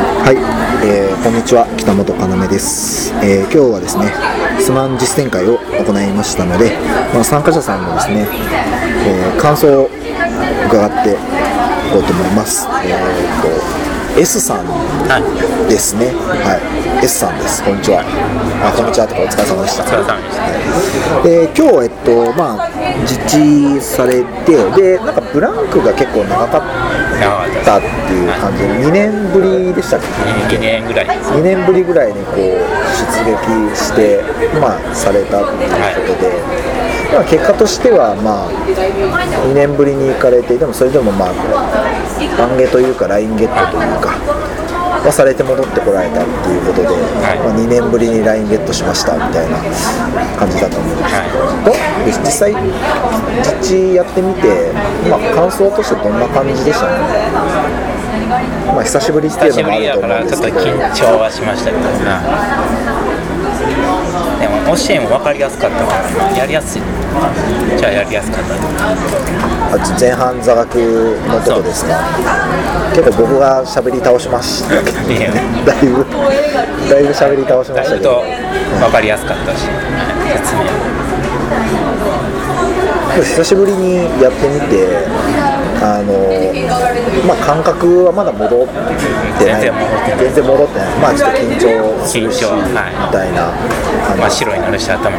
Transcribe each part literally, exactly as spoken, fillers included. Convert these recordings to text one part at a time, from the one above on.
はい、えー、こんにちは、北本要です。えー、今日はですね、スマン実践会を行いましたので、まあ、参加者さんのですね、えー、感想を伺っていこうと思います。えーと S さんですね、はい、S さんです。こんにちは。あ、こんにちはとかお疲れ様でした。 お疲れ様でした。 はい、で今日えっとまあ実地されて、でなんかブランクが結構長かったっていう感じで、にねんぶりでしたっけ？ にねんぐらい。 にねんぶりぐらいにこう出撃してまあされたっていうことで。はい、まあ、結果としては、まあ、にねんぶりに行かれて、でもそれでも、まあ、バンゲというかラインゲットというかはされて戻ってこられたっていうことで、はい、まあ、にねんぶりにラインゲットしましたみたいな感じだと思うんですけど、はい、実際実地やってみて、まあ、感想としてどんな感じでしたね？まあ、久しぶりっていうのもあると思うんですけど、 久しぶりだからちょっと緊張はしましたけどね。でも教えも分かりやすかったから、やりやすいじゃあやりやすかった。 あ、前半座学のとこですか？結構僕が喋り倒しましたけど、ね、だいぶだいぶ喋り倒しましたけど、 だいぶ分かりやすかったし、説明久しぶりにやってみて、あのまあ、感覚はまだ戻ってない、全然戻ってない、まあ、ちょっと緊張するし、はい、みたいな、 真っ白になるし、頭も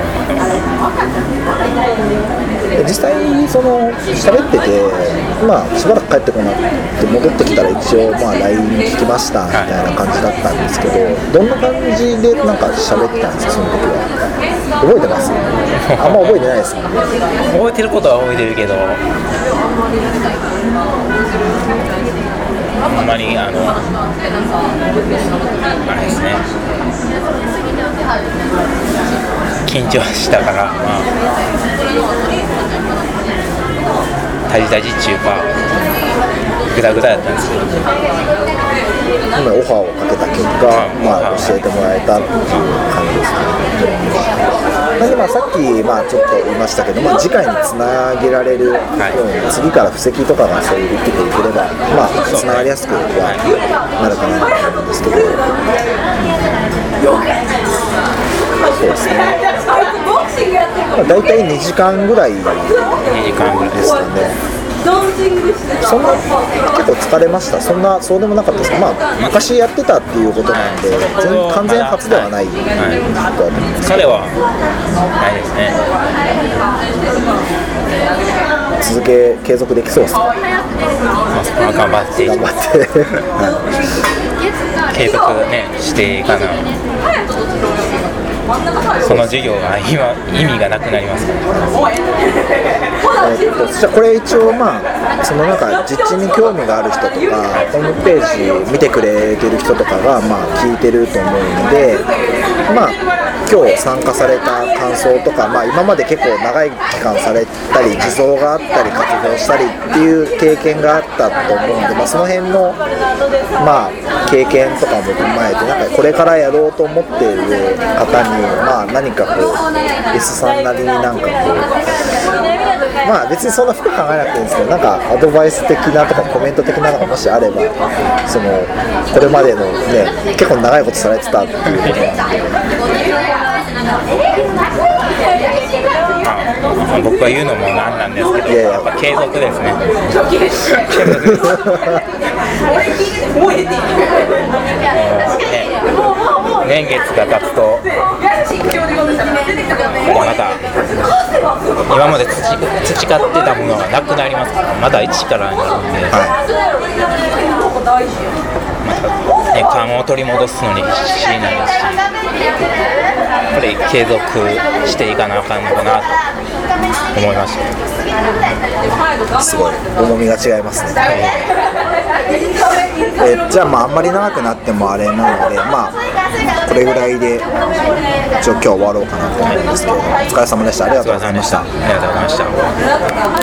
実際その喋ってて、まあ、しばらく帰ってこなくて戻ってきたら一応、まあ、ライン 聞きましたみたいな感じだったんですけど、どんな感じでなんか喋ってたんですか、その時は。覚えてます？あんま覚えてないですもんね。 覚えてることは覚えてるけど、あんまりあのあれですね、緊張したから、まあ、タジタジっていうかグダグダだったんですけど、 今オファーをかけた結果、まあ、教えてもらえたっていう感じですね。でまあ、さっき、まあ、ちょっと言いましたけど、まあ、次回につなげられるように、はい、次から布石とかがそういうできていければ、まあ、つながりやすくはなるかなと思うんですけど、そうですね、まあ、大体にじかんぐらいですかね。そんな結構疲れました？そんなそうでもなかったですか？まあ、昔やってたっていうことなんで、全完全初ではないことだと思います。 彼はないですね。 続け継続できそうですか？まあ、頑張って頑張って、 はい、継続ねしていかな。その授業が今意味がなくなりますから、 えー、とじゃあこれ一応、まあ、そのなんか実地に興味がある人とかホームページ見てくれてる人とかが、まあ、聞いてると思うので、まあ、今日参加された感想とか、まあ、今まで結構長い期間されたり自走があったり活動したりっていう経験があったと思うんで、まあ、その辺の、まあ、経験とかも踏まえてなんかこれからやろうと思っている方に、まあ、何かこう S さんなりになんかこう、まあ別にそんな深く考えなくていいんですけど、なんかアドバイス的なとかコメント的なのがもしあれば、そのこれまでのね結構長いことされてたっていうことなんで、 まあ、僕が言うのもなんなんですけど、いやいややっぱ継続ですね。継続です年月が経つとまた今まで培ってたものがなくなりますから、また一からになるんで、はい、また、ね、感を取り戻すのに必死になるし、やっぱり継続していかなあかんのかなと思いました。 すごい重みが違いますね。えー、じゃあ、まあ、あんまり長くなってもあれなので、まあ、これぐらいで一応今日終わろうかなと思うんですけど、お疲れ様でした。ありがとうございました。 ありがとうございました。